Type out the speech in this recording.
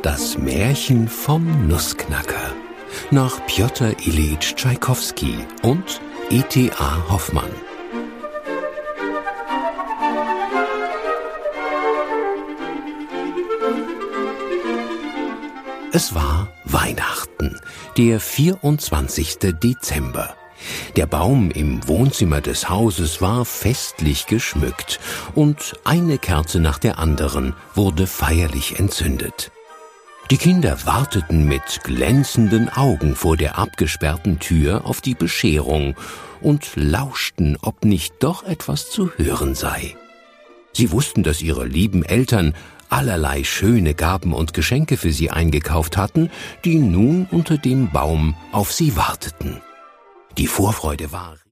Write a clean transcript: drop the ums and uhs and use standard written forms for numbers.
Das Märchen vom Nussknacker nach Pjotr Iljitsch Tschaikowski und E.T.A. Hoffmann. Es war Weihnachten, der 24. Dezember. Der Baum im Wohnzimmer des Hauses war festlich geschmückt und eine Kerze nach der anderen wurde feierlich entzündet. Die Kinder warteten mit glänzenden Augen vor der abgesperrten Tür auf die Bescherung und lauschten, ob nicht doch etwas zu hören sei. Sie wussten, dass ihre lieben Eltern allerlei schöne Gaben und Geschenke für sie eingekauft hatten, die nun unter dem Baum auf sie warteten. Die Vorfreude war